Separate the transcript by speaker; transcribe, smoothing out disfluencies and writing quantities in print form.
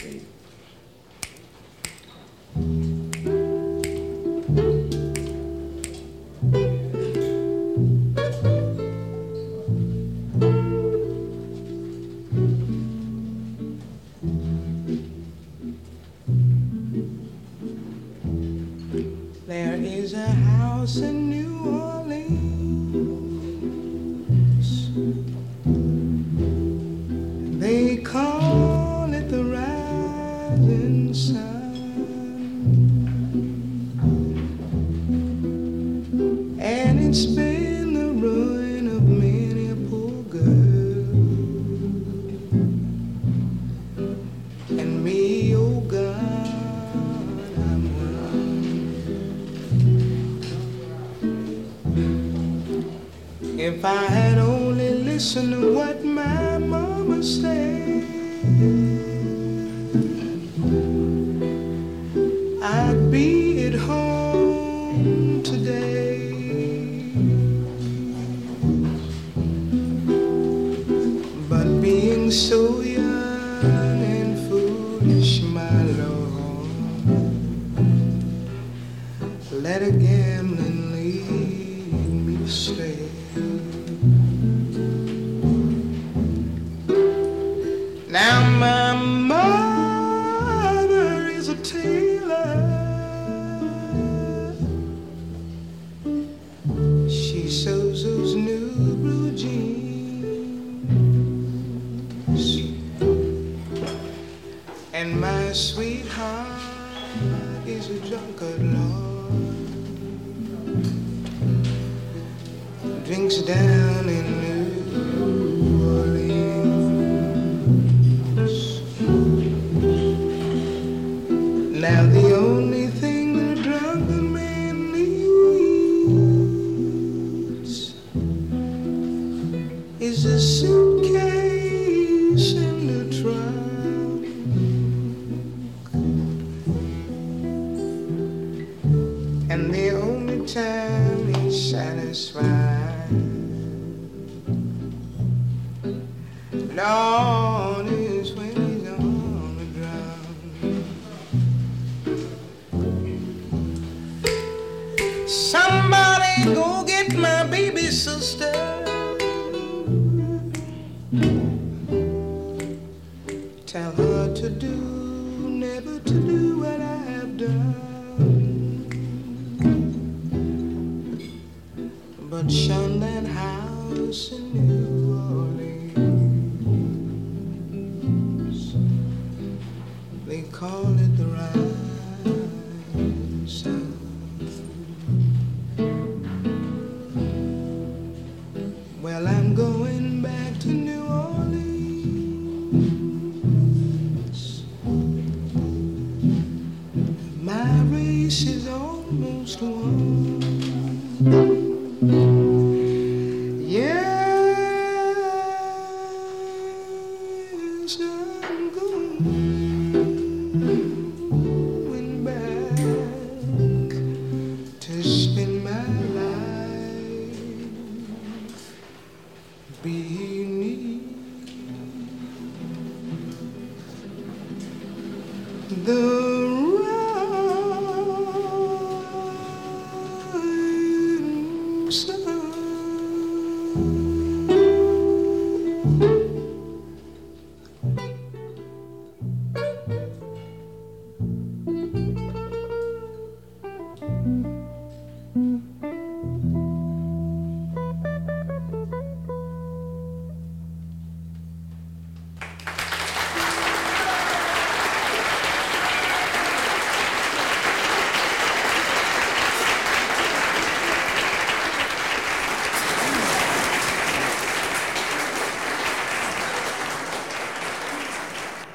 Speaker 1: There is a house in New Orleans. They call it the Rising Sun. And it's been the ruin of many a poor girl. And me, oh God, if I had only listened to what my mama said, I'd be at home today. But being so young and foolish, my Lord, let a gambling lead me astray. Now my mother is a tailor. She sews those new blue jeans. And my sweetheart is a drunkard, Lord. Drinks down in New Orleans. Now the only thing that a drunken man needs is a suitcase and a trunk. And the only time he's satisfied, Lord, is when he's on the drum. Somebody go get my baby sister. Tell her to do, never to do what I have done. But shun that house in New Orleans. They call it the Rising Sun. Well, I'm going back to New Orleans. My race is almost won. Yes, I'm going back to spend my life beneath the